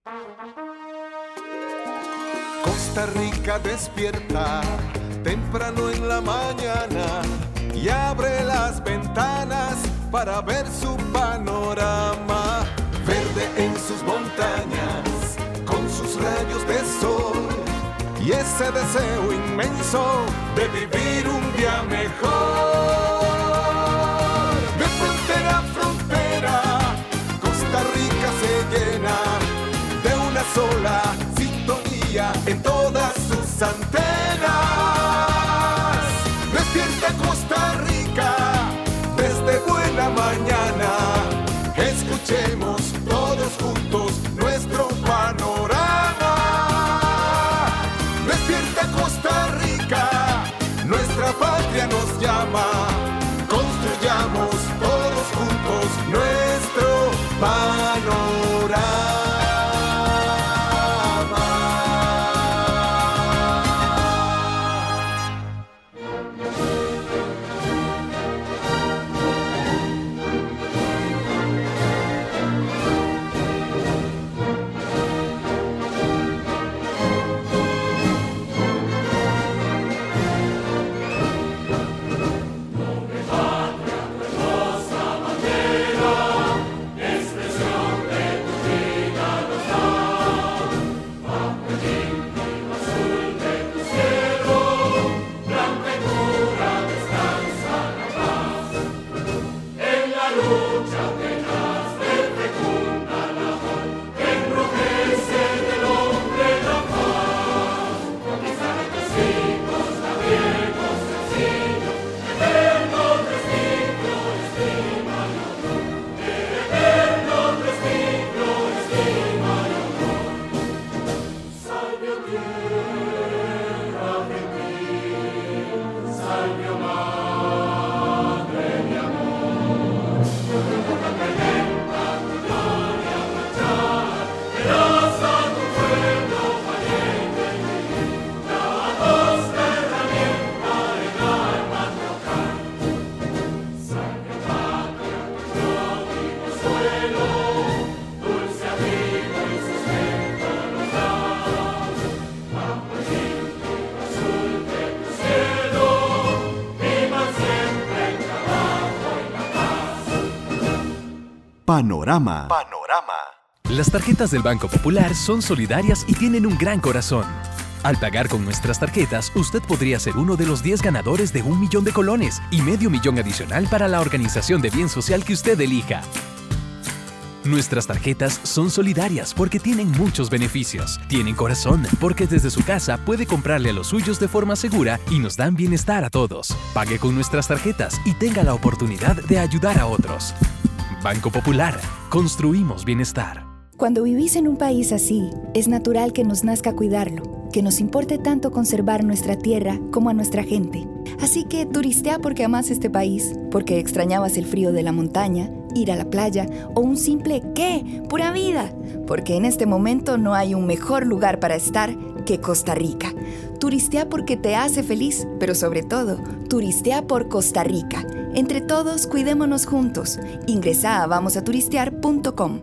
Costa Rica despierta temprano en la mañana y abre las ventanas para ver su panorama. Verde en sus montañas, con sus rayos de sol y ese deseo inmenso de vivir un día mejor. De frontera a frontera, Costa Rica se llena de una sola sintonía en todas sus antenas. Despierta Costa Rica desde buena mañana. Escuchemos todos juntos nuestro panorama. Despierta Costa Rica, nuestra patria nos llama. Construyamos todos juntos nuestro panorama. Panorama. Las tarjetas del Banco Popular son solidarias y tienen un gran corazón. Al pagar con nuestras tarjetas, usted podría ser uno de los 10 ganadores de 1 millón de colones y medio millón adicional para la organización de bien social que usted elija. Nuestras tarjetas son solidarias porque tienen muchos beneficios. Tienen corazón porque desde su casa puede comprarle a los suyos de forma segura y nos dan bienestar a todos. Pague con nuestras tarjetas y tenga la oportunidad de ayudar a otros. Banco Popular. Construimos bienestar. Cuando vivís en un país así, es natural que nos nazca cuidarlo, que nos importe tanto conservar nuestra tierra como a nuestra gente. Así que turistea porque amás este país, porque extrañabas el frío de la montaña, ir a la playa o un simple ¿qué? ¡Pura vida! Porque en este momento no hay un mejor lugar para estar que Costa Rica. Turistea porque te hace feliz, pero sobre todo, turistea por Costa Rica. Entre todos, cuidémonos juntos. Ingresa a vamosaturistear.com.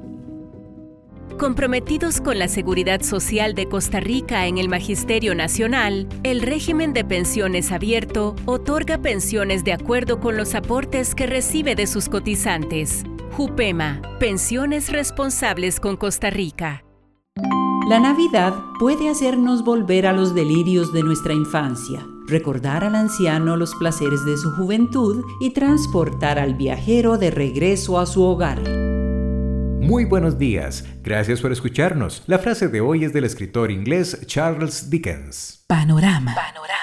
Comprometidos con la seguridad social de Costa Rica en el Magisterio Nacional, el régimen de pensiones abierto otorga pensiones de acuerdo con los aportes que recibe de sus cotizantes. JUPEMA, Pensiones Responsables con Costa Rica. La Navidad puede hacernos volver a los delirios de nuestra infancia, recordar al anciano los placeres de su juventud y transportar al viajero de regreso a su hogar. Muy buenos días, gracias por escucharnos. La frase de hoy es del escritor inglés Charles Dickens. Panorama.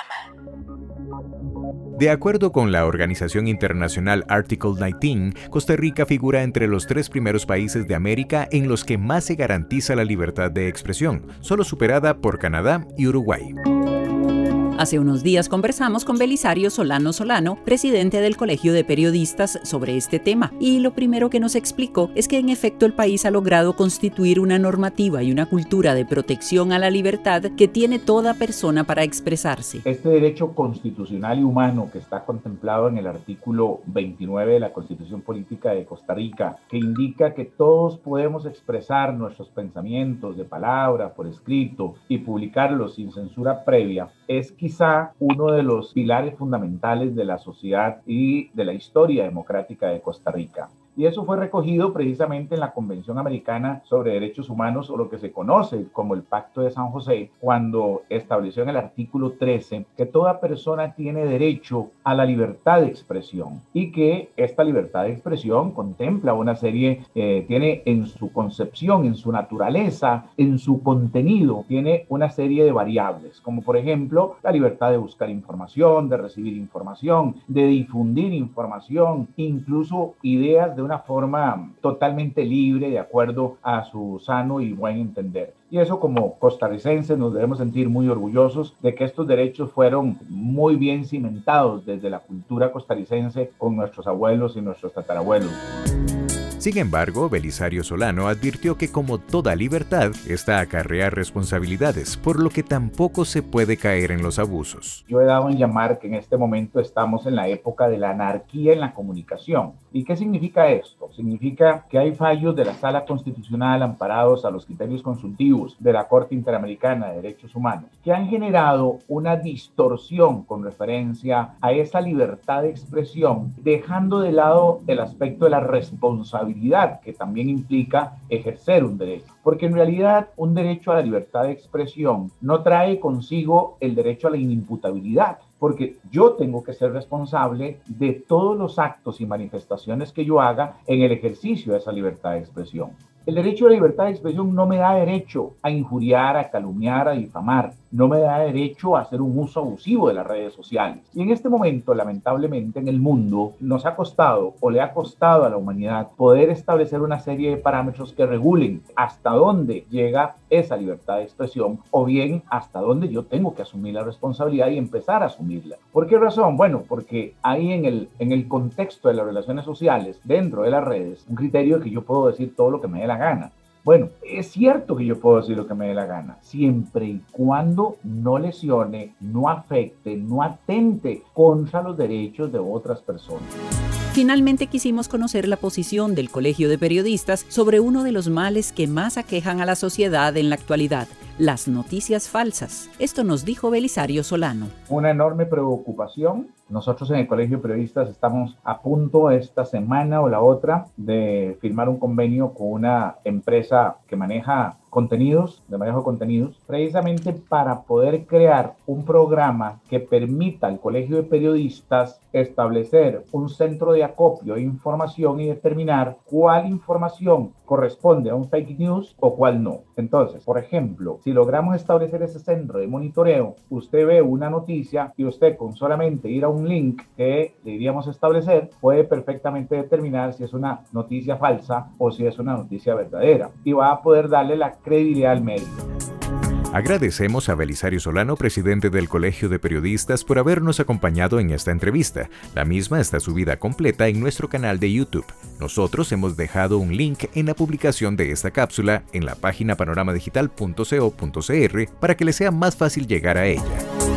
De acuerdo con la organización internacional Article 19, Costa Rica figura entre los 3 primeros países de América en los que más se garantiza la libertad de expresión, solo superada por Canadá y Uruguay. Hace unos días conversamos con Belisario Solano, presidente del Colegio de Periodistas, sobre este tema. Y lo primero que nos explicó es que en efecto el país ha logrado constituir una normativa y una cultura de protección a la libertad que tiene toda persona para expresarse. Este derecho constitucional y humano que está contemplado en el artículo 29 de la Constitución Política de Costa Rica, que indica que todos podemos expresar nuestros pensamientos de palabra, por escrito y publicarlos sin censura previa, es quizá uno de los pilares fundamentales de la sociedad y de la historia democrática de Costa Rica. Y eso fue recogido precisamente en la Convención Americana sobre Derechos Humanos, o lo que se conoce como el Pacto de San José, cuando estableció en el artículo 13 que toda persona tiene derecho a la libertad de expresión y que esta libertad de expresión contempla una serie, tiene en su concepción, en su naturaleza, en su contenido, tiene una serie de variables, como por ejemplo la libertad de buscar información, de recibir información, de difundir información, incluso ideas de una forma totalmente libre, de acuerdo a su sano y buen entender. Y eso, como costarricenses, nos debemos sentir muy orgullosos de que estos derechos fueron muy bien cimentados desde la cultura costarricense con nuestros abuelos y nuestros tatarabuelos. Sin embargo, Belisario Solano advirtió que como toda libertad, esta acarrea responsabilidades, por lo que tampoco se puede caer en los abusos. Yo he dado en llamar que en este momento estamos en la época de la anarquía en la comunicación. ¿Y qué significa esto? Significa que hay fallos de la Sala Constitucional amparados a los criterios consultivos de la Corte Interamericana de Derechos Humanos, que han generado una distorsión con referencia a esa libertad de expresión, dejando de lado el aspecto de la responsabilidad que también implica ejercer un derecho. Porque en realidad un derecho a la libertad de expresión no trae consigo el derecho a la inimputabilidad, porque yo tengo que ser responsable de todos los actos y manifestaciones que yo haga en el ejercicio de esa libertad de expresión. El derecho a la libertad de expresión no me da derecho a injuriar, a calumniar, a difamar. No me da derecho a hacer un uso abusivo de las redes sociales. Y en este momento, lamentablemente, en el mundo nos ha costado o le ha costado a la humanidad poder establecer una serie de parámetros que regulen hasta dónde llega esa libertad de expresión, o bien hasta dónde yo tengo que asumir la responsabilidad y empezar a asumirla. ¿Por qué razón? Bueno, porque hay en el contexto de las relaciones sociales, dentro de las redes, un criterio de que yo puedo decir todo lo que me dé la gana. Bueno, es cierto que yo puedo decir lo que me dé la gana, siempre y cuando no lesione, no afecte, no atente contra los derechos de otras personas. Finalmente quisimos conocer la posición del Colegio de Periodistas sobre uno de los males que más aquejan a la sociedad en la actualidad: las noticias falsas. Esto nos dijo Belisario Solano. Una enorme preocupación. Nosotros en el Colegio de Periodistas estamos a punto esta semana o la otra de firmar un convenio con una empresa que maneja contenidos, de manejo de contenidos, precisamente para poder crear un programa que permita al Colegio de Periodistas establecer un centro de acopio de información y determinar cuál información corresponde a un fake news o cuál no. Entonces, por ejemplo, si logramos establecer ese centro de monitoreo, usted ve una noticia y usted con solamente ir a un link que deberíamos establecer puede perfectamente determinar si es una noticia falsa o si es una noticia verdadera, y va a poder darle la credibilidad al medio. Agradecemos a Belisario Solano, presidente del Colegio de Periodistas, por habernos acompañado en esta entrevista. La misma está subida completa en nuestro canal de YouTube. Nosotros hemos dejado un link en la publicación de esta cápsula en la página panoramadigital.co.cr para que le sea más fácil llegar a ella.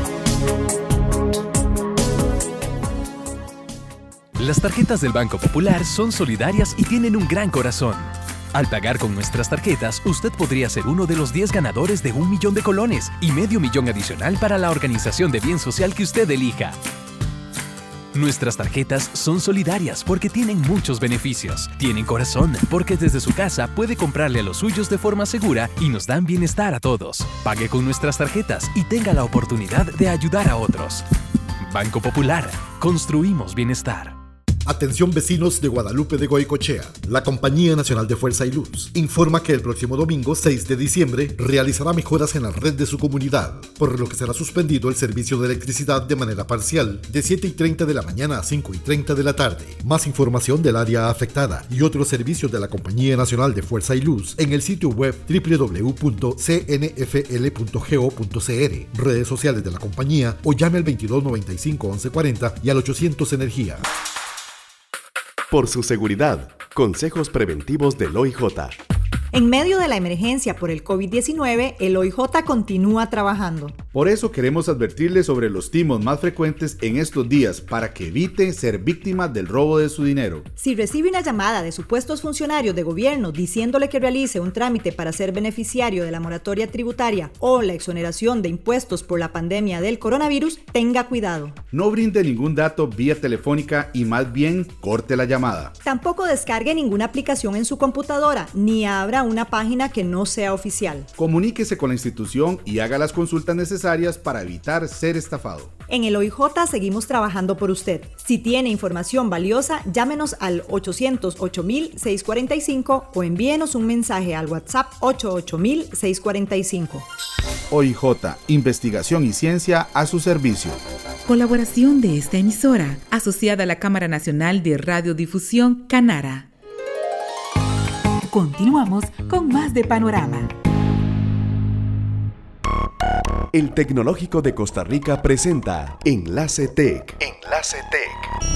Las tarjetas del Banco Popular son solidarias y tienen un gran corazón. Al pagar con nuestras tarjetas, usted podría ser uno de los 10 ganadores de 1 millón de colones y medio millón adicional para la organización de bien social que usted elija. Nuestras tarjetas son solidarias porque tienen muchos beneficios. Tienen corazón porque desde su casa puede comprarle a los suyos de forma segura y nos dan bienestar a todos. Pague con nuestras tarjetas y tenga la oportunidad de ayudar a otros. Banco Popular. Construimos bienestar. Atención vecinos de Guadalupe de Goicoechea. La Compañía Nacional de Fuerza y Luz informa que el próximo domingo 6 de diciembre realizará mejoras en la red de su comunidad, por lo que será suspendido el servicio de electricidad de manera parcial de 7:30 de la mañana a 5:30 de la tarde. Más información del área afectada y otros servicios de la Compañía Nacional de Fuerza y Luz en el sitio web www.cnfl.go.cr, redes sociales de la compañía o llame al 2295 1140 y al 800 Energía. Por su seguridad, consejos preventivos del OIJ. En medio de la emergencia por el COVID-19, el OIJ continúa trabajando. Por eso queremos advertirles sobre los timos más frecuentes en estos días para que evite ser víctima del robo de su dinero. Si recibe una llamada de supuestos funcionarios de gobierno diciéndole que realice un trámite para ser beneficiario de la moratoria tributaria o la exoneración de impuestos por la pandemia del coronavirus, tenga cuidado. No brinde ningún dato vía telefónica y más bien corte la llamada. Tampoco descargue ninguna aplicación en su computadora ni abra una página que no sea oficial. Comuníquese con la institución y haga las consultas necesarias para evitar ser estafado. En el OIJ seguimos trabajando por usted. Si tiene información valiosa, llámenos al 808-645 o envíenos un mensaje al WhatsApp 88000-645. OIJ, investigación y ciencia a su servicio. Colaboración de esta emisora, asociada a la Cámara Nacional de Radiodifusión, Canara. Continuamos con más de Panorama. El Tecnológico de Costa Rica presenta Enlace Tech. Enlace Tech.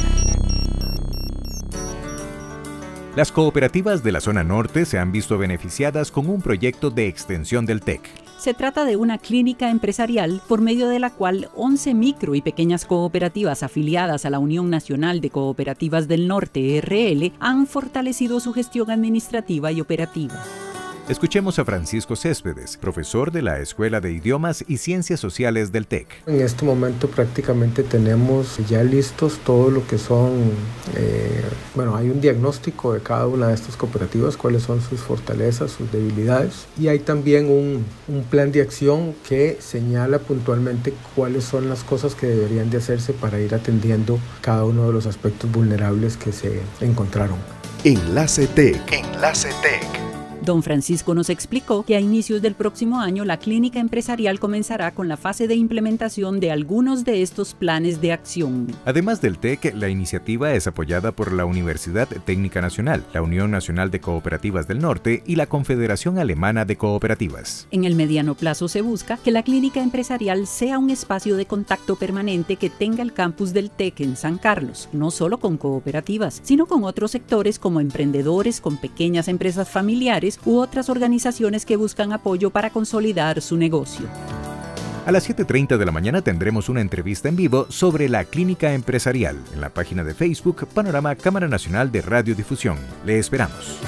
Las cooperativas de la zona norte se han visto beneficiadas con un proyecto de extensión del TEC. Se trata de una clínica empresarial por medio de la cual 11 micro y pequeñas cooperativas afiliadas a la Unión Nacional de Cooperativas del Norte, RL, han fortalecido su gestión administrativa y operativa. Escuchemos a Francisco Céspedes, profesor de la Escuela de Idiomas y Ciencias Sociales del TEC. En este momento prácticamente tenemos ya listos todo lo que son, hay un diagnóstico de cada una de estas cooperativas, cuáles son sus fortalezas, sus debilidades, y hay también un plan de acción que señala puntualmente cuáles son las cosas que deberían de hacerse para ir atendiendo cada uno de los aspectos vulnerables que se encontraron. Enlace Tech. Enlace Tech. Don Francisco nos explicó que a inicios del próximo año la clínica empresarial comenzará con la fase de implementación de algunos de estos planes de acción. Además del TEC, la iniciativa es apoyada por la Universidad Técnica Nacional, la Unión Nacional de Cooperativas del Norte y la Confederación Alemana de Cooperativas. En el mediano plazo se busca que la clínica empresarial sea un espacio de contacto permanente que tenga el campus del TEC en San Carlos, no solo con cooperativas, sino con otros sectores como emprendedores, con pequeñas empresas familiares u otras organizaciones que buscan apoyo para consolidar su negocio. A las 7:30 de la mañana tendremos una entrevista en vivo sobre la clínica empresarial en la página de Facebook Panorama Cámara Nacional de Radiodifusión. Le esperamos.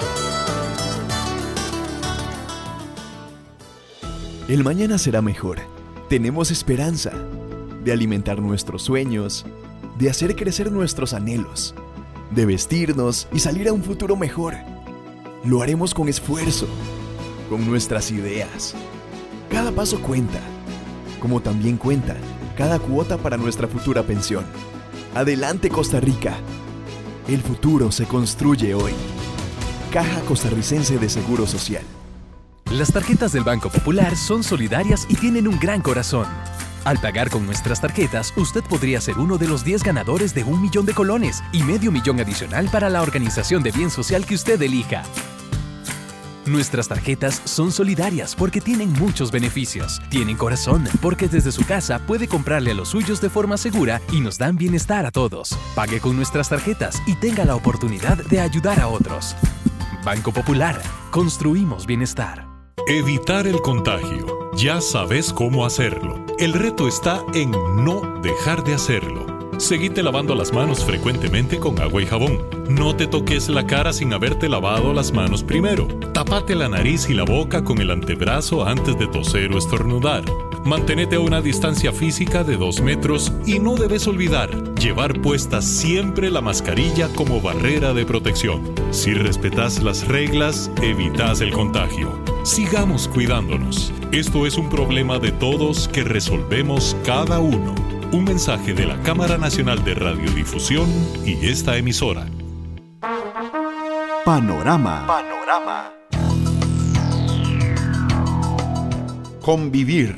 El mañana será mejor. Tenemos esperanza de alimentar nuestros sueños, de hacer crecer nuestros anhelos, de vestirnos y salir a un futuro mejor. Lo haremos con esfuerzo, con nuestras ideas. Cada paso cuenta, como también cuenta cada cuota para nuestra futura pensión. Adelante, Costa Rica. El futuro se construye hoy. Caja Costarricense de Seguro Social. Las tarjetas del Banco Popular son solidarias y tienen un gran corazón. Al pagar con nuestras tarjetas, usted podría ser uno de los 10 ganadores de 1 millón de colones y medio millón adicional para la organización de bien social que usted elija. Nuestras tarjetas son solidarias porque tienen muchos beneficios. Tienen corazón porque desde su casa puede comprarle a los suyos de forma segura y nos dan bienestar a todos. Pague con nuestras tarjetas y tenga la oportunidad de ayudar a otros. Banco Popular. Construimos bienestar. Evitar el contagio. Ya sabes cómo hacerlo. El reto está en no dejar de hacerlo. Seguite lavando las manos frecuentemente con agua y jabón. No te toques la cara sin haberte lavado las manos primero. Tápate la nariz y la boca con el antebrazo antes de toser o estornudar. Mantenete a una distancia física de 2 metros y no debes olvidar llevar puesta siempre la mascarilla como barrera de protección. Si respetas las reglas, evitas el contagio. Sigamos cuidándonos. Esto es un problema de todos que resolvemos cada uno. Un mensaje de la Cámara Nacional de Radiodifusión y esta emisora. Panorama. Convivir.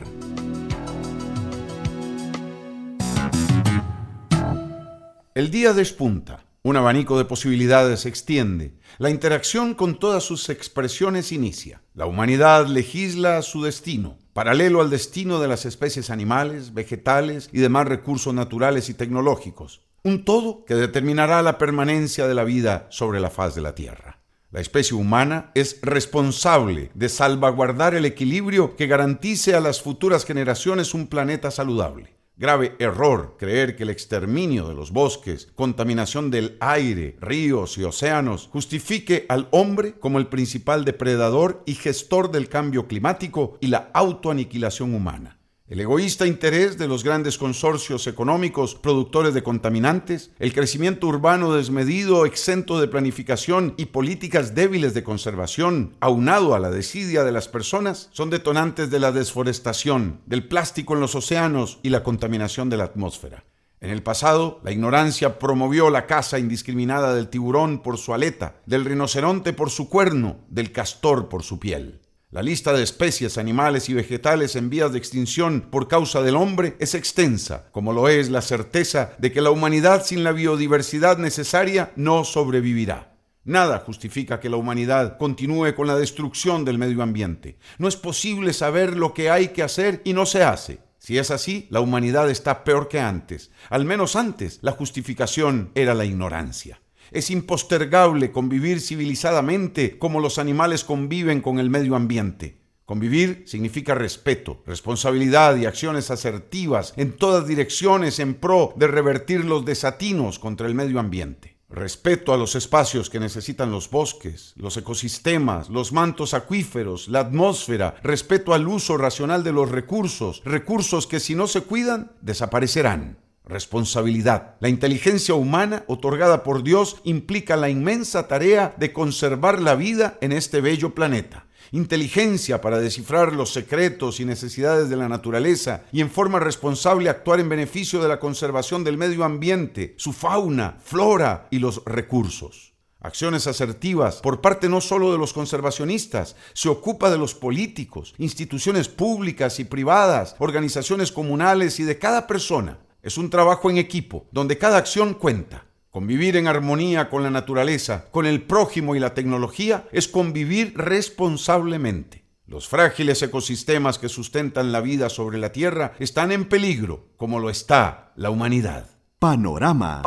El día despunta, un abanico de posibilidades se extiende, la interacción con todas sus expresiones inicia. La humanidad legisla su destino, paralelo al destino de las especies animales, vegetales y demás recursos naturales y tecnológicos. Un todo que determinará la permanencia de la vida sobre la faz de la Tierra. La especie humana es responsable de salvaguardar el equilibrio que garantice a las futuras generaciones un planeta saludable. Grave error creer que el exterminio de los bosques, contaminación del aire, ríos y océanos justifique al hombre como el principal depredador y gestor del cambio climático y la autoaniquilación humana. El egoísta interés de los grandes consorcios económicos productores de contaminantes, el crecimiento urbano desmedido, exento de planificación y políticas débiles de conservación, aunado a la desidia de las personas, son detonantes de la desforestación, del plástico en los océanos y la contaminación de la atmósfera. En el pasado, la ignorancia promovió la caza indiscriminada del tiburón por su aleta, del rinoceronte por su cuerno, del castor por su piel. La lista de especies animales y vegetales en vías de extinción por causa del hombre es extensa, como lo es la certeza de que la humanidad sin la biodiversidad necesaria no sobrevivirá. Nada justifica que la humanidad continúe con la destrucción del medio ambiente. No es posible saber lo que hay que hacer y no se hace. Si es así, la humanidad está peor que antes. Al menos antes, la justificación era la ignorancia. Es impostergable convivir civilizadamente como los animales conviven con el medio ambiente. Convivir significa respeto, responsabilidad y acciones asertivas en todas direcciones en pro de revertir los desatinos contra el medio ambiente. Respeto a los espacios que necesitan los bosques, los ecosistemas, los mantos acuíferos, la atmósfera, respeto al uso racional de los recursos que si no se cuidan, desaparecerán. Responsabilidad. La inteligencia humana otorgada por Dios implica la inmensa tarea de conservar la vida en este bello planeta. Inteligencia para descifrar los secretos y necesidades de la naturaleza y en forma responsable actuar en beneficio de la conservación del medio ambiente, su fauna, flora y los recursos. Acciones asertivas por parte no solo de los conservacionistas, se ocupa de los políticos, instituciones públicas y privadas, organizaciones comunales y de cada persona. Es un trabajo en equipo, donde cada acción cuenta. Convivir en armonía con la naturaleza, con el prójimo y la tecnología es convivir responsablemente. Los frágiles ecosistemas que sustentan la vida sobre la Tierra están en peligro, como lo está la humanidad. Panorama.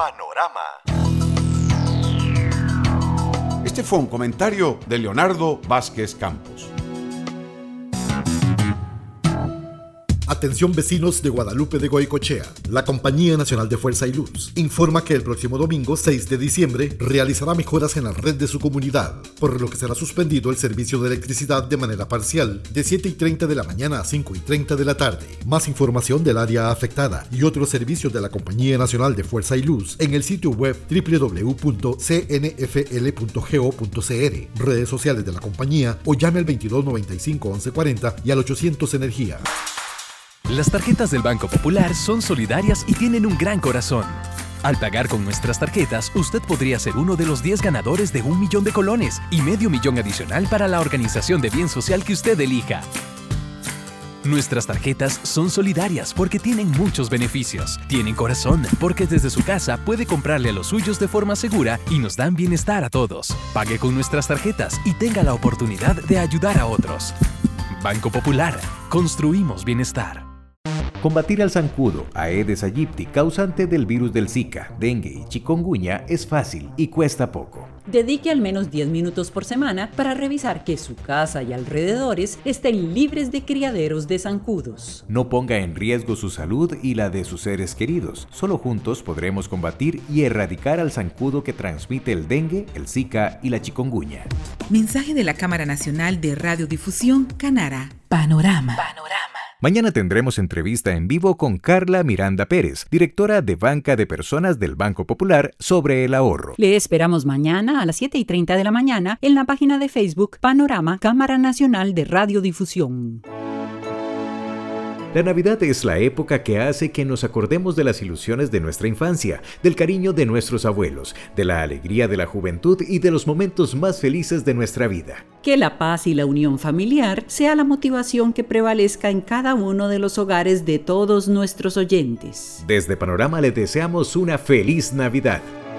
Este fue un comentario de Leonardo Vázquez Campos. Atención vecinos de Guadalupe de Goicoechea, la Compañía Nacional de Fuerza y Luz informa que el próximo domingo 6 de diciembre realizará mejoras en la red de su comunidad, por lo que será suspendido el servicio de electricidad de manera parcial de 7:30 de la mañana a 5:30 de la tarde. Más información del área afectada y otros servicios de la Compañía Nacional de Fuerza y Luz en el sitio web www.cnfl.go.cr, redes sociales de la compañía o llame al 2295 1140 y al 800 Energía. Las tarjetas del Banco Popular son solidarias y tienen un gran corazón. Al pagar con nuestras tarjetas, usted podría ser uno de los 10 ganadores de 1 millón de colones y medio millón adicional para la organización de bien social que usted elija. Nuestras tarjetas son solidarias porque tienen muchos beneficios. Tienen corazón porque desde su casa puede comprarle a los suyos de forma segura y nos dan bienestar a todos. Pague con nuestras tarjetas y tenga la oportunidad de ayudar a otros. Banco Popular. Construimos bienestar. Combatir al zancudo Aedes aegypti, causante del virus del Zika, dengue y chikungunya, es fácil y cuesta poco. Dedique al menos 10 minutos por semana para revisar que su casa y alrededores estén libres de criaderos de zancudos. No ponga en riesgo su salud y la de sus seres queridos. Solo juntos podremos combatir y erradicar al zancudo que transmite el dengue, el Zika y la chikungunya. Mensaje de la Cámara Nacional de Radiodifusión, Canara. Panorama. Mañana tendremos entrevista en vivo con Carla Miranda Pérez, directora de Banca de Personas del Banco Popular, sobre el ahorro. Le esperamos mañana a las 7:30 de la mañana en la página de Facebook Panorama, Cámara Nacional de Radiodifusión. La Navidad es la época que hace que nos acordemos de las ilusiones de nuestra infancia, del cariño de nuestros abuelos, de la alegría de la juventud y de los momentos más felices de nuestra vida. Que la paz y la unión familiar sea la motivación que prevalezca en cada uno de los hogares de todos nuestros oyentes. Desde Panorama les deseamos una feliz Navidad.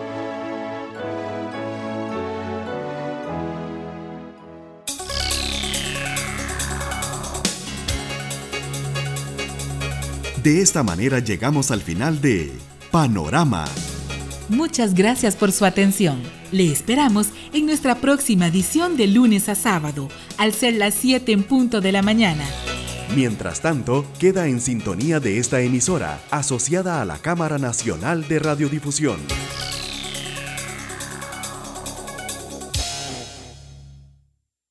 De esta manera llegamos al final de Panorama. Muchas gracias por su atención. Le esperamos en nuestra próxima edición de lunes a sábado, al ser las 7 en punto de la mañana. Mientras tanto, queda en sintonía de esta emisora, asociada a la Cámara Nacional de Radiodifusión.